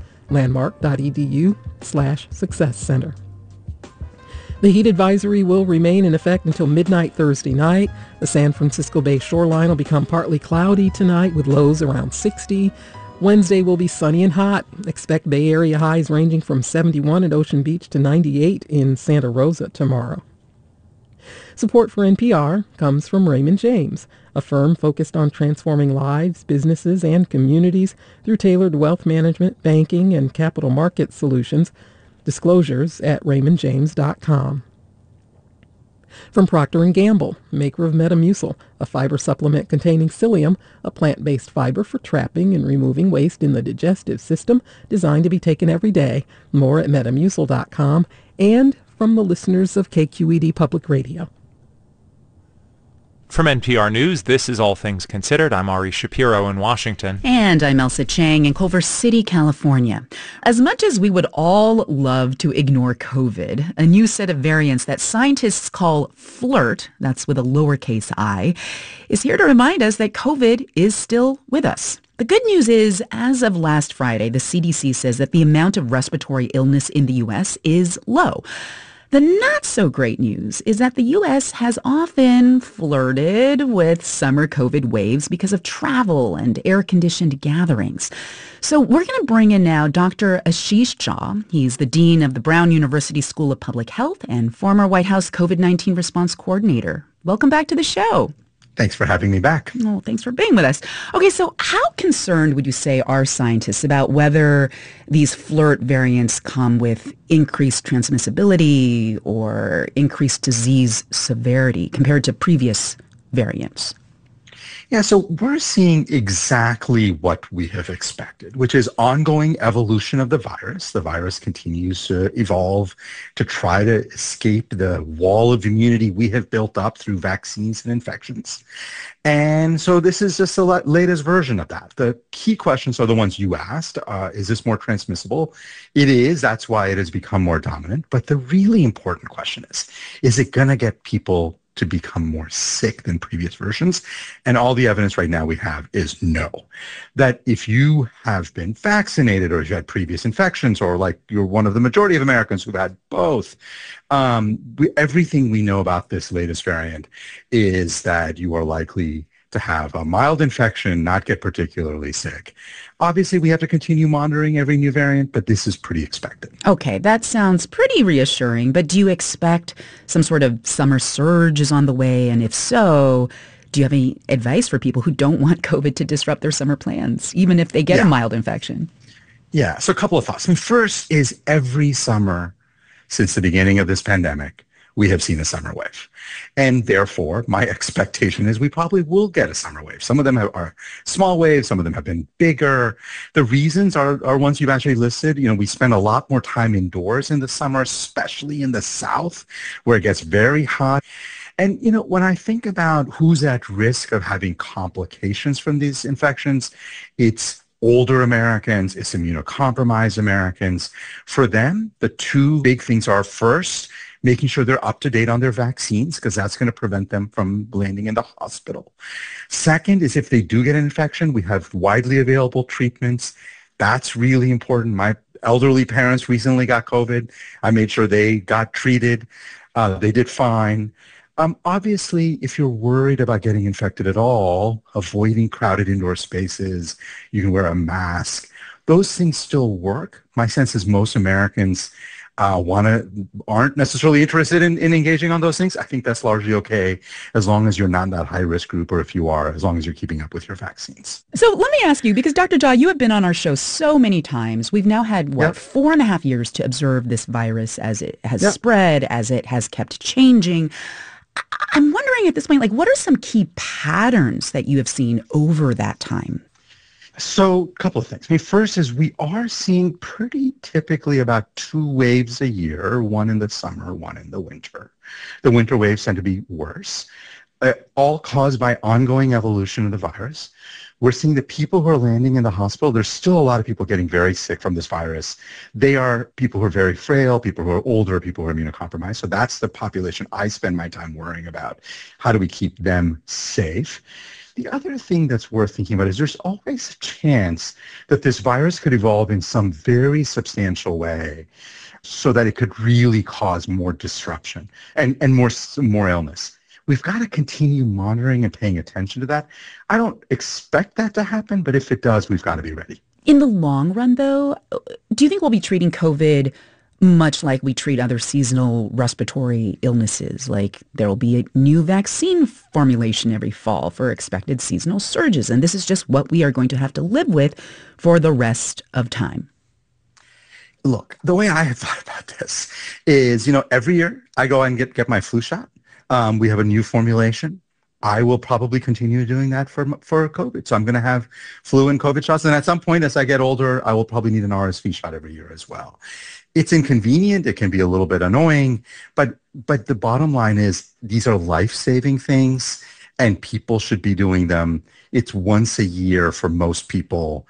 landmark.edu/success center. The heat advisory will remain in effect until midnight Thursday night. The San Francisco Bay shoreline will become partly cloudy tonight with lows around 60. Wednesday will be sunny and hot. Expect Bay Area highs ranging from 71 at Ocean Beach to 98 in Santa Rosa tomorrow. Support for NPR comes from Raymond James, a firm focused on transforming lives, businesses, and communities through tailored wealth management, banking, and capital market solutions. Disclosures at raymondjames.com. From Procter & Gamble, maker of Metamucil, a fiber supplement containing psyllium, a plant-based fiber for trapping and removing waste in the digestive system, designed to be taken every day. More at metamucil.com. And from the listeners of KQED Public Radio. From NPR News, this is All Things Considered. I'm Ari Shapiro in Washington. And I'm Elsa Chang in Culver City, California. As much as we would all love to ignore COVID, a new set of variants that scientists call FLIRT, that's with a lowercase I, is here to remind us that COVID is still with us. The good news is, as of last Friday, the CDC says that the amount of respiratory illness in the U.S. is low. The not-so-great news is that the U.S. has often flirted with summer COVID waves because of travel and air-conditioned gatherings. So we're going to bring in now Dr. Ashish Jha. He's the dean of the Brown University School of Public Health and former White House COVID-19 response coordinator. Welcome back to the show. Thanks for having me back. Oh, thanks for being with us. Okay, so how concerned would you say are scientists about whether these FLIRT variants come with increased transmissibility or increased disease severity compared to previous variants? Yeah, so we're seeing exactly what we have expected, which is ongoing evolution of the virus. The virus continues to evolve to try to escape the wall of immunity we have built up through vaccines and infections. And so this is just the latest version of that. The key questions are the ones you asked. Is this more transmissible? It is. That's why it has become more dominant. But the really important question is it going to get people to become more sick than previous versions? And all the evidence right now we have is no. That if you have been vaccinated or if you had previous infections or like you're one of the majority of Americans who've had both, everything we know about this latest variant is that you are likely to have a mild infection, not get particularly sick. Obviously, we have to continue monitoring every new variant, but this is pretty expected. Okay, that sounds pretty reassuring, but do you expect some sort of summer surge is on the way? And if so, do you have any advice for people who don't want COVID to disrupt their summer plans, even if they get a mild infection? Yeah, so a couple of thoughts. And first is every summer since the beginning of this pandemic, we have seen a summer wave. And therefore, my expectation is we probably will get a summer wave. Some of them are small waves. Some of them have been bigger. The reasons are ones you've actually listed. You know, we spend a lot more time indoors in the summer, especially in the South, where it gets very hot. And, you know, when I think about who's at risk of having complications from these infections, it's older Americans, it's immunocompromised Americans. For them, the two big things are, first, making sure they're up to date on their vaccines, because that's going to prevent them from landing in the hospital. Second is if they do get an infection, we have widely available treatments. That's really important. My elderly parents recently got COVID. I made sure they got treated. They did fine. Obviously, if you're worried about getting infected at all, avoiding crowded indoor spaces, you can wear a mask. Those things still work. My sense is most Americans aren't necessarily interested in engaging on those things. I think that's largely okay as long as you're not in that high risk group, or if you are, as long as you're keeping up with your vaccines. So let me ask you, because Dr. Jha, you have been on our show so many times. We've now had, 4.5 years to observe this virus as it has spread, as it has kept changing. I'm wondering at this point, what are some key patterns that you have seen over that time? So a couple of things. First is we are seeing pretty typically about 2 waves a year, one in the summer, one in the winter. The winter waves tend to be worse, all caused by ongoing evolution of the virus. We're seeing the people who are landing in the hospital, there's still a lot of people getting very sick from this virus. They are people who are very frail, people who are older, people who are immunocompromised. So that's the population I spend my time worrying about. How do we keep them safe? The other thing that's worth thinking about is there's always a chance that this virus could evolve in some very substantial way so that it could really cause more disruption and more illness. We've got to continue monitoring and paying attention to that. I don't expect that to happen, but if it does, we've got to be ready. In the long run, though, do you think we'll be treating COVID much like we treat other seasonal respiratory illnesses? Like there will be a new vaccine formulation every fall for expected seasonal surges, and this is just what we are going to have to live with for the rest of time. Look, the way I have thought about this is, every year I go and get my flu shot. We have a new formulation. I will probably continue doing that for COVID. So I'm going to have flu and COVID shots. And at some point, as I get older, I will probably need an RSV shot every year as well. It's inconvenient. It can be a little bit annoying. But the bottom line is these are life-saving things, and people should be doing them. It's once a year for most people.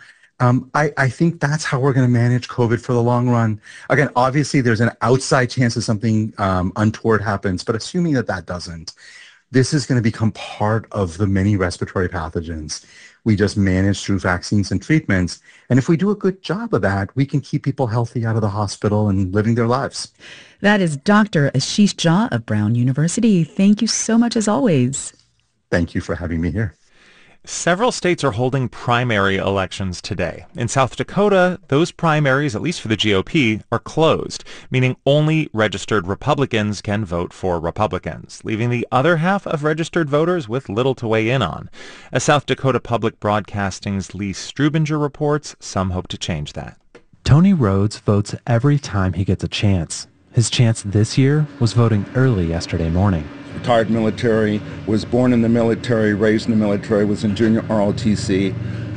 I think that's how we're going to manage COVID for the long run. Again, obviously, there's an outside chance that something untoward happens, but assuming that doesn't, this is going to become part of the many respiratory pathogens we just manage through vaccines and treatments. And if we do a good job of that, we can keep people healthy out of the hospital and living their lives. That is Dr. Ashish Jha of Brown University. Thank you so much as always. Thank you for having me here. Several states are holding primary elections today. In South Dakota, those primaries, at least for the GOP, are closed, meaning only registered Republicans can vote for Republicans, leaving the other half of registered voters with little to weigh in on. As South Dakota Public Broadcasting's Lee Strubinger reports, some hope to change that. Tony Rhodes votes every time he gets a chance. His chance this year was voting early yesterday morning. Retired military, was born in the military, raised in the military, was in junior ROTC.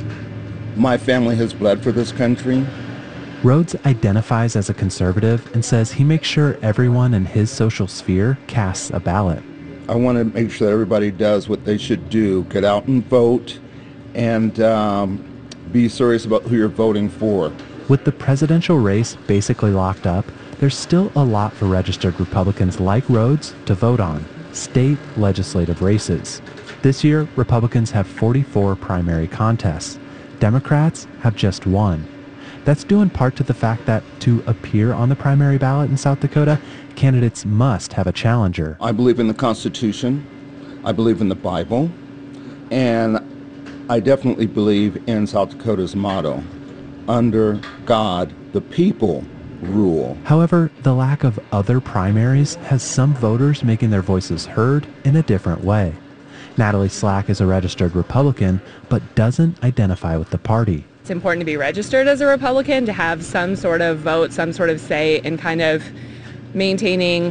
My family has bled for this country. Rhodes identifies as a conservative and says he makes sure everyone in his social sphere casts a ballot. I want to make sure that everybody does what they should do. Get out and vote and be serious about who you're voting for. With the presidential race basically locked up, there's still a lot for registered Republicans like Rhodes to vote on. State legislative races. This year, Republicans have 44 primary contests. Democrats have just one. That's due in part to the fact that to appear on the primary ballot in South Dakota, candidates must have a challenger. I believe in the Constitution. I believe in the Bible. And I definitely believe in South Dakota's motto, under God, the people rule. However, the lack of other primaries has some voters making their voices heard in a different way. Natalie Slack is a registered Republican, but doesn't identify with the party. It's important to be registered as a Republican, to have some sort of vote, some sort of say in kind of maintaining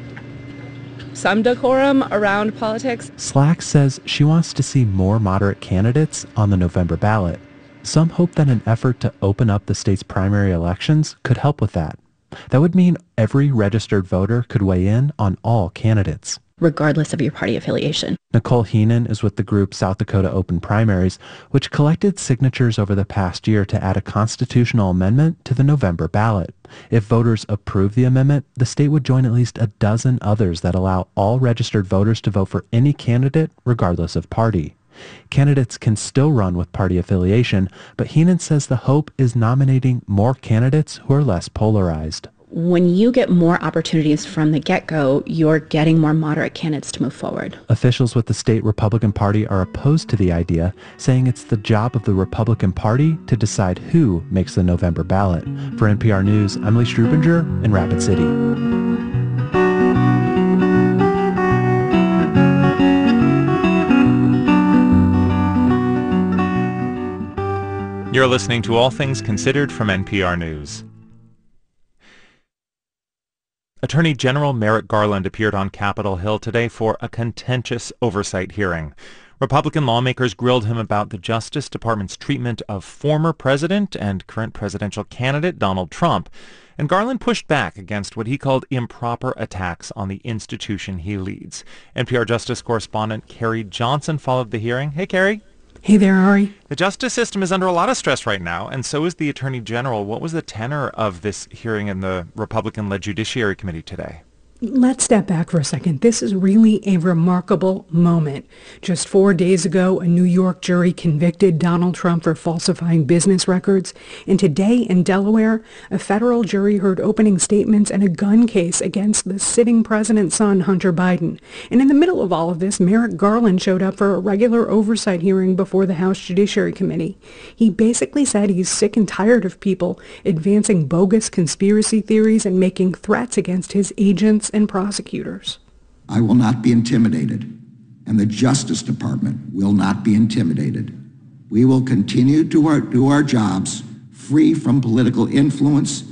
some decorum around politics. Slack says she wants to see more moderate candidates on the November ballot. Some hope that an effort to open up the state's primary elections could help with that. That would mean every registered voter could weigh in on all candidates, regardless of your party affiliation. Nicole Heenan is with the group South Dakota Open Primaries, which collected signatures over the past year to add a constitutional amendment to the November ballot. If voters approve the amendment, the state would join at least a dozen others that allow all registered voters to vote for any candidate, regardless of party. Candidates can still run with party affiliation, but Heenan says the hope is nominating more candidates who are less polarized. when you get more opportunities from the get-go, you're getting more moderate candidates to move forward. Officials with the state Republican Party are opposed to the idea, saying it's the job of the Republican Party to decide who makes the November ballot. For NPR News, I'm Lee Strubinger in Rapid City. You're listening to All Things Considered from NPR News. Attorney General Merrick Garland appeared on Capitol Hill today for a contentious oversight hearing. Republican lawmakers grilled him about the Justice Department's treatment of former president and current presidential candidate Donald Trump, and Garland pushed back against what he called improper attacks on the institution he leads. NPR Justice correspondent Carrie Johnson followed the hearing. Hey, Carrie. Hey there, Ari. The justice system is under a lot of stress right now, and so is the Attorney General. What was the tenor of this hearing in the Republican-led Judiciary Committee today? Let's step back for a second. This is really a remarkable moment. Just 4 days ago, a New York jury convicted Donald Trump for falsifying business records. And today in Delaware, a federal jury heard opening statements in a gun case against the sitting president's son, Hunter Biden. And in the middle of all of this, Merrick Garland showed up for a regular oversight hearing before the House Judiciary Committee. He basically said he's sick and tired of people advancing bogus conspiracy theories and making threats against his agents and prosecutors. I will not be intimidated, and the Justice Department will not be intimidated. We will continue to do our jobs free from political influence,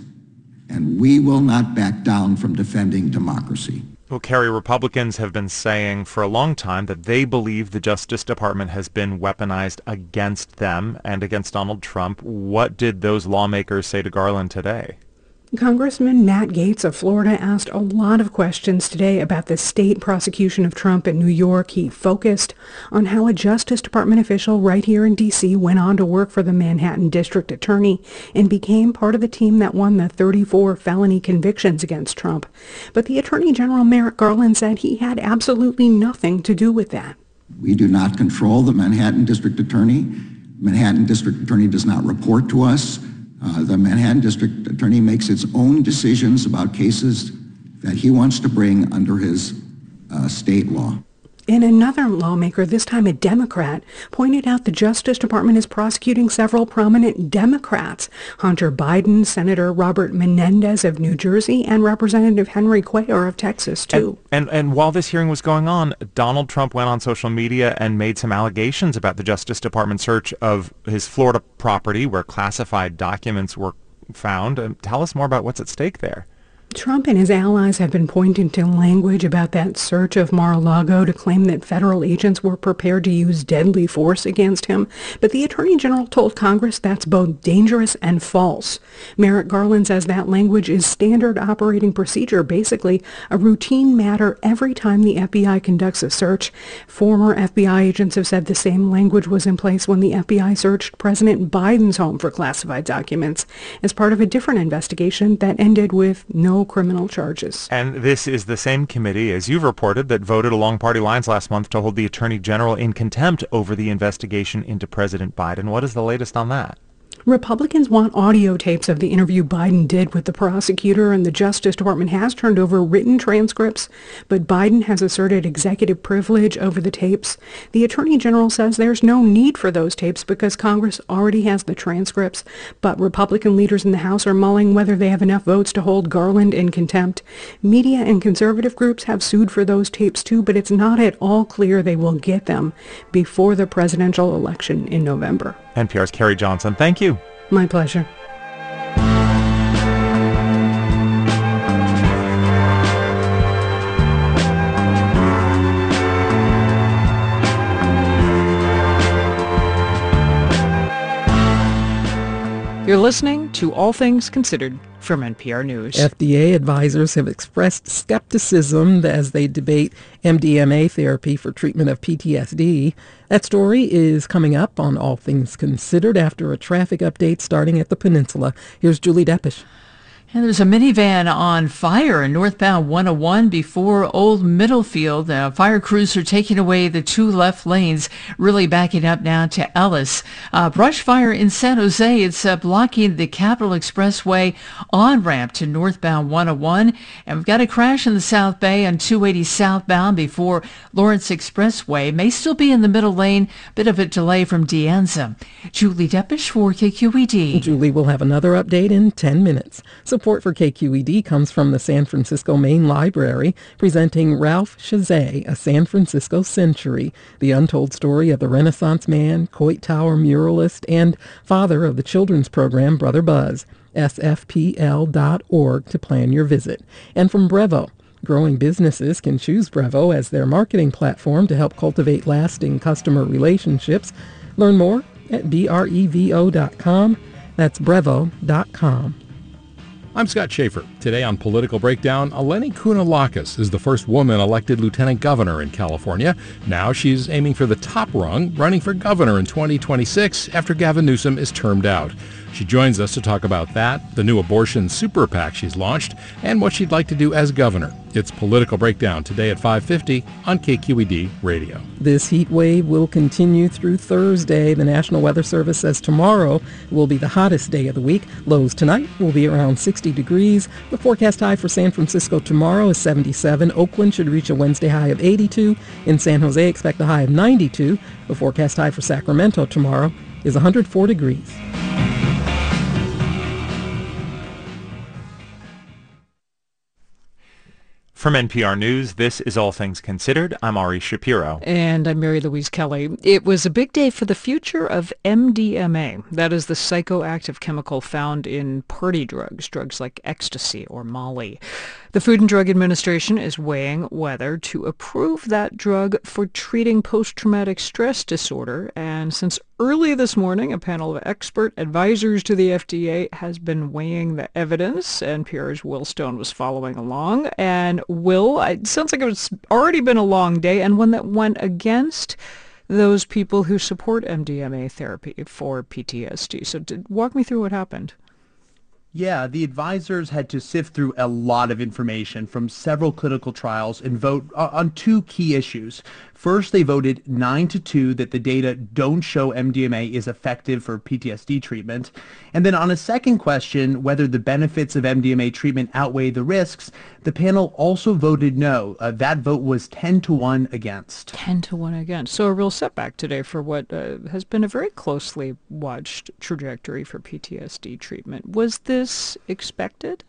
and we will not back down from defending democracy. Well, Carrie, Republicans have been saying for a long time that they believe the Justice Department has been weaponized against them and against Donald Trump. What did those lawmakers say to Garland today? Congressman Matt Gaetz of Florida asked a lot of questions today about the state prosecution of Trump in New York. He focused on how a Justice Department official right here in D.C. went on to work for the Manhattan District Attorney and became part of the team that won the 34 felony convictions against Trump. But the Attorney General Merrick Garland said he had absolutely nothing to do with that. We do not control the Manhattan District Attorney. Manhattan District Attorney does not report to us. The Manhattan District Attorney makes its own decisions about cases that he wants to bring under his state law. And another lawmaker, this time a Democrat, pointed out the Justice Department is prosecuting several prominent Democrats. Hunter Biden, Senator Robert Menendez of New Jersey, and Representative Henry Cuellar of Texas, too. And while this hearing was going on, Donald Trump went on social media and made some allegations about the Justice Department search of his Florida property where classified documents were found. Tell us more about what's at stake there. Trump and his allies have been pointing to language about that search of Mar-a-Lago to claim that federal agents were prepared to use deadly force against him. But the Attorney General told Congress that's both dangerous and false. Merrick Garland says that language is standard operating procedure, basically a routine matter every time the FBI conducts a search. Former FBI agents have said the same language was in place when the FBI searched President Biden's home for classified documents as part of a different investigation that ended with no criminal charges. And this is the same committee, as you've reported, that voted along party lines last month to hold the Attorney General in contempt over the investigation into President Biden. What is the latest on that? Republicans want audio tapes of the interview Biden did with the prosecutor, and the Justice Department has turned over written transcripts, but Biden has asserted executive privilege over the tapes. The Attorney General says there's no need for those tapes because Congress already has the transcripts, but Republican leaders in the House are mulling whether they have enough votes to hold Garland in contempt. Media and conservative groups have sued for those tapes too, but it's not at all clear they will get them before the presidential election in November. NPR's Carrie Johnson, thank you. My pleasure. You're listening to All Things Considered from NPR News. FDA advisors have expressed skepticism as they debate MDMA therapy for treatment of PTSD. That story is coming up on All Things Considered after a traffic update starting at the Peninsula. Here's Julie Deppish. And there's a minivan on fire in northbound 101 before Old Middlefield. Fire crews are taking away the two left lanes, really backing up now to Ellis. Brush fire in San Jose. It's blocking the Capitol Expressway on-ramp to northbound 101. And we've got a crash in the South Bay on 280 southbound before Lawrence Expressway. May still be in the middle lane. Bit of a delay from De Anza. Julie Deppish for KQED. Julie will have another update in 10 minutes. Support for KQED comes from the San Francisco Main Library, presenting Ralph Chazet, A San Francisco Century, the untold story of the Renaissance man, Coit Tower muralist, and father of the children's program Brother Buzz. sfpl.org to plan your visit. And from Brevo. Growing businesses can choose Brevo as their marketing platform to help cultivate lasting customer relationships. Learn more at brevo.com. That's brevo.com. I'm Scott Schaefer. Today on Political Breakdown, Eleni Kounalakis is the first woman elected lieutenant governor in California. Now she's aiming for the top rung, running for governor in 2026 after Gavin Newsom is termed out. She joins us to talk about that, the new abortion super PAC she's launched, and what she'd like to do as governor. It's Political Breakdown today at 5:50 on KQED Radio. This heat wave will continue through Thursday. The National Weather Service says tomorrow will be the hottest day of the week. Lows tonight will be around 60 degrees. The forecast high for San Francisco tomorrow is 77. Oakland should reach a Wednesday high of 82. In San Jose, expect a high of 92. The forecast high for Sacramento tomorrow is 104 degrees. From NPR News, this is All Things Considered. I'm Ari Shapiro. And I'm Mary Louise Kelly. It was a big day for the future of MDMA. That is the psychoactive chemical found in party drugs like ecstasy or Molly. The Food and Drug Administration is weighing whether to approve that drug for treating post-traumatic stress disorder. And since early this morning, a panel of expert advisors to the FDA has been weighing the evidence. NPR's Will Stone was following along. And Will, it sounds like it's already been a long day and one that went against those people who support MDMA therapy for PTSD. So walk me through what happened. Yeah, the advisors had to sift through a lot of information from several clinical trials and vote on two key issues. First, they voted 9-2 that the data don't show MDMA is effective for PTSD treatment. And then on a second question, whether the benefits of MDMA treatment outweigh the risks, the panel also voted no. That vote was 10-1 against. 10-1 against. So a real setback today for what has been a very closely watched trajectory for PTSD treatment. Was this expected?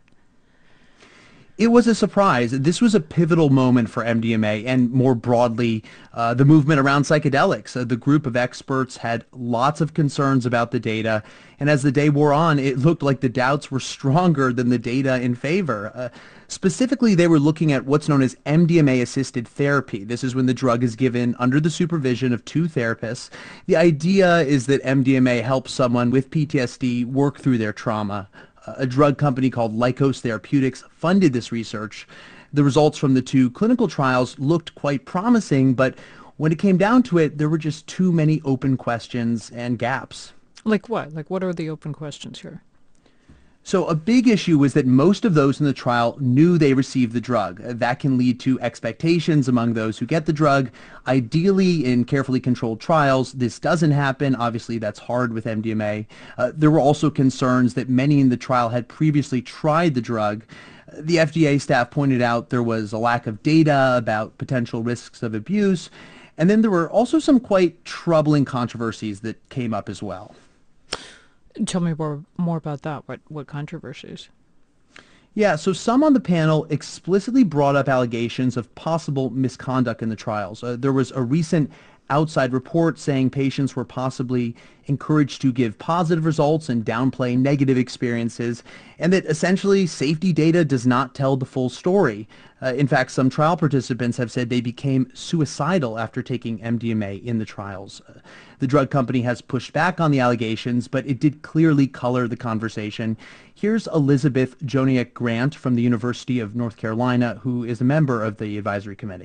It was a surprise. This was a pivotal moment for MDMA and more broadly the movement around psychedelics. The group of experts had lots of concerns about the data, and as the day wore on, it looked like the doubts were stronger than the data in favor. Specifically, they were looking at what's known as MDMA-assisted therapy. This is when the drug is given under the supervision of two therapists. The idea is that MDMA helps someone with PTSD work through their trauma. A drug company called Lykos Therapeutics funded this research. The results from the two clinical trials looked quite promising, but when it came down to it, there were just too many open questions and gaps. Like what? Like what are the open questions here? So a big issue was that most of those in the trial knew they received the drug. That can lead to expectations among those who get the drug. Ideally, in carefully controlled trials, this doesn't happen. Obviously, that's hard with MDMA. There were also concerns that many in the trial had previously tried the drug. The FDA staff pointed out there was a lack of data about potential risks of abuse. And then there were also some quite troubling controversies that came up as well. Tell me more about that. What controversies? Yeah, so some on the panel explicitly brought up allegations of possible misconduct in the trials. There was a recent outside report saying patients were possibly encouraged to give positive results and downplay negative experiences, and that essentially safety data does not tell the full story. In fact, some trial participants have said they became suicidal after taking MDMA in the trials. The drug company has pushed back on the allegations, but it did clearly color the conversation. Here's Elizabeth Joniak Grant from the University of North Carolina, who is a member of the advisory committee.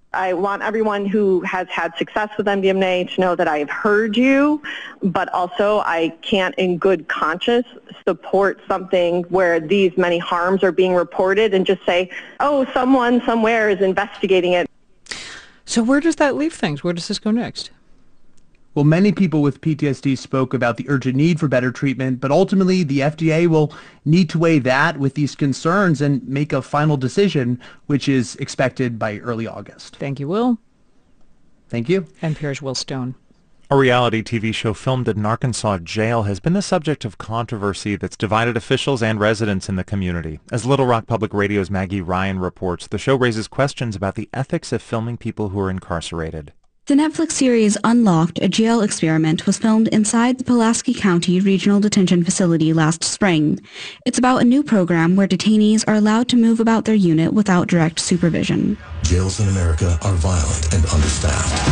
I want everyone who has had success with MDMA to know that I've heard you, but also I can't in good conscience support something where these many harms are being reported and just say, oh, someone somewhere is investigating it. So where does that leave things? Where does this go next? Well, many people with PTSD spoke about the urgent need for better treatment, but ultimately the FDA will need to weigh that with these concerns and make a final decision, which is expected by early August. Thank you, Will. Thank you. NPR's Will Stone. A reality TV show filmed in an Arkansas jail has been the subject of controversy that's divided officials and residents in the community. As Little Rock Public Radio's Maggie Ryan reports, the show raises questions about the ethics of filming people who are incarcerated. The Netflix series Unlocked, a jail experiment, was filmed inside the Pulaski County Regional Detention Facility last spring. It's about a new program where detainees are allowed to move about their unit without direct supervision. Jails in America are violent and understaffed,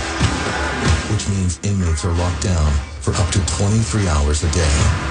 which means inmates are locked down for up to 23 hours a day.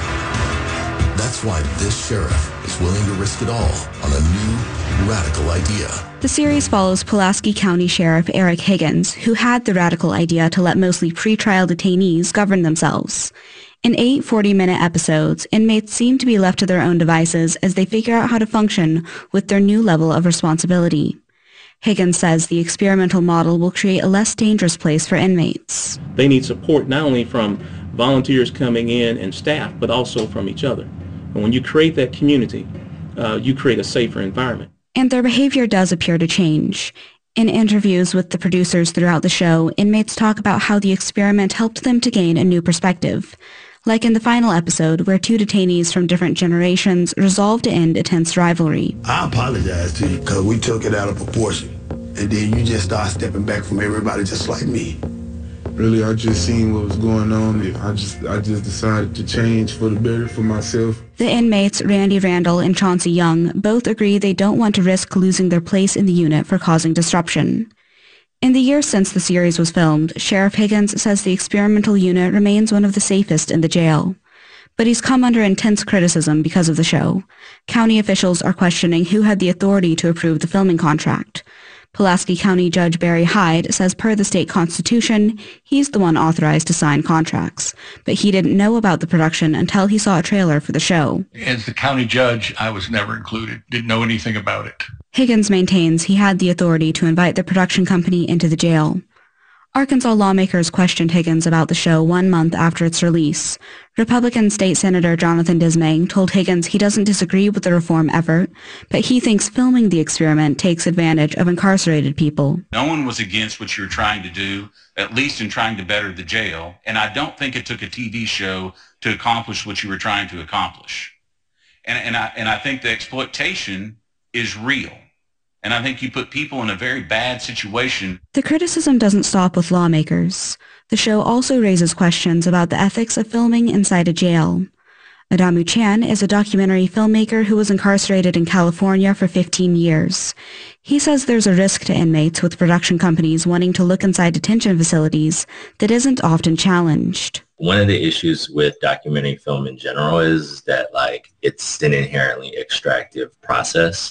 That's why this sheriff is willing to risk it all on a new, radical idea. The series follows Pulaski County Sheriff Eric Higgins, who had the radical idea to let mostly pretrial detainees govern themselves. In 8 40-minute episodes, inmates seem to be left to their own devices as they figure out how to function with their new level of responsibility. Higgins says the experimental model will create a less dangerous place for inmates. They need support not only from volunteers coming in and staff, but also from each other. And when you create that community, you create a safer environment. And their behavior does appear to change. In interviews with the producers throughout the show, inmates talk about how the experiment helped them to gain a new perspective. Like in the final episode, where 2 detainees from different generations resolved to end a tense rivalry. I apologize to you because we took it out of proportion. And then you just start stepping back from everybody just like me. Really, I just seen what was going on. I just decided to change for the better for myself. The inmates, Randy Randall and Chauncey Young, both agree they don't want to risk losing their place in the unit for causing disruption. In the years since the series was filmed, Sheriff Higgins says the experimental unit remains one of the safest in the jail. But he's come under intense criticism because of the show. County officials are questioning who had the authority to approve the filming contract. Pulaski County Judge Barry Hyde says per the state constitution, he's the one authorized to sign contracts, but he didn't know about the production until he saw a trailer for the show. As the county judge, I was never included, didn't know anything about it. Higgins maintains he had the authority to invite the production company into the jail. Arkansas lawmakers questioned Higgins about the show 1 month after its release. Republican State Senator Jonathan Dismay told Higgins he doesn't disagree with the reform effort, but he thinks filming the experiment takes advantage of incarcerated people. No one was against what you were trying to do, at least in trying to better the jail, and I don't think it took a TV show to accomplish what you were trying to accomplish. And I think the exploitation is real. And I think you put people in a very bad situation. The criticism doesn't stop with lawmakers. The show also raises questions about the ethics of filming inside a jail. Adamu Chan is a documentary filmmaker who was incarcerated in California for 15 years. He says there's a risk to inmates with production companies wanting to look inside detention facilities that isn't often challenged. One of the issues with documentary film in general is that it's an inherently extractive process.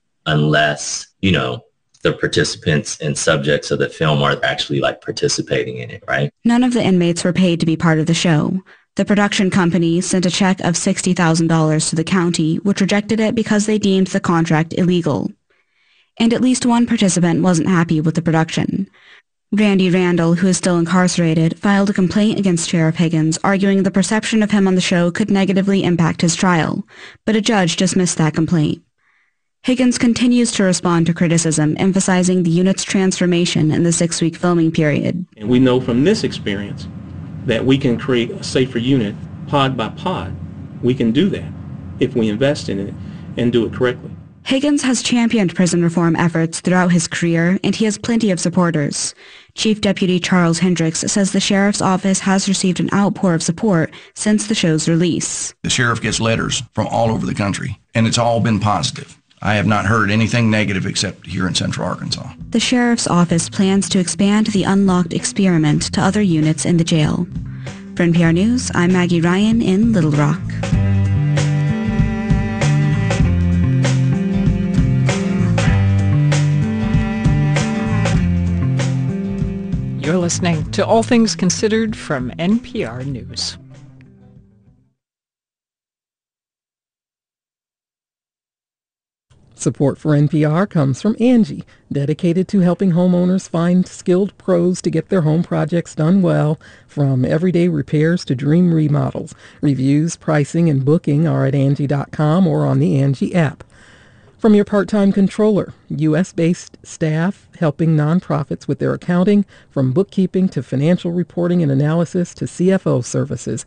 Unless, the participants and subjects of the film are actually participating in it, right? None of the inmates were paid to be part of the show. The production company sent a check of $60,000 to the county, which rejected it because they deemed the contract illegal. And at least one participant wasn't happy with the production. Randy Randall, who is still incarcerated, filed a complaint against Sheriff Higgins, arguing the perception of him on the show could negatively impact his trial, but a judge dismissed that complaint. Higgins continues to respond to criticism, emphasizing the unit's transformation in the 6-week filming period. And we know from this experience that we can create a safer unit pod by pod. We can do that if we invest in it and do it correctly. Higgins has championed prison reform efforts throughout his career, and he has plenty of supporters. Chief Deputy Charles Hendricks says the sheriff's office has received an outpour of support since the show's release. The sheriff gets letters from all over the country, and it's all been positive. I have not heard anything negative except here in Central Arkansas. The sheriff's office plans to expand the Unlocked experiment to other units in the jail. For NPR News, I'm Maggie Ryan in Little Rock. You're listening to All Things Considered from NPR News. Support for NPR comes from Angie, dedicated to helping homeowners find skilled pros to get their home projects done well, from everyday repairs to dream remodels. Reviews, pricing, and booking are at Angie.com or on the Angie app. From your part-time controller, U.S.-based staff helping nonprofits with their accounting, from bookkeeping to financial reporting and analysis to CFO services,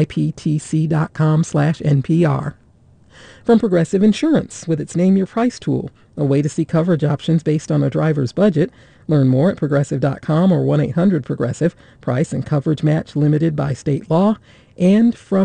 yptc.com/NPR. From Progressive Insurance with its Name Your Price tool, a way to see coverage options based on a driver's budget. Learn more at Progressive.com or 1-800-PROGRESSIVE. Price and coverage match limited by state law. And from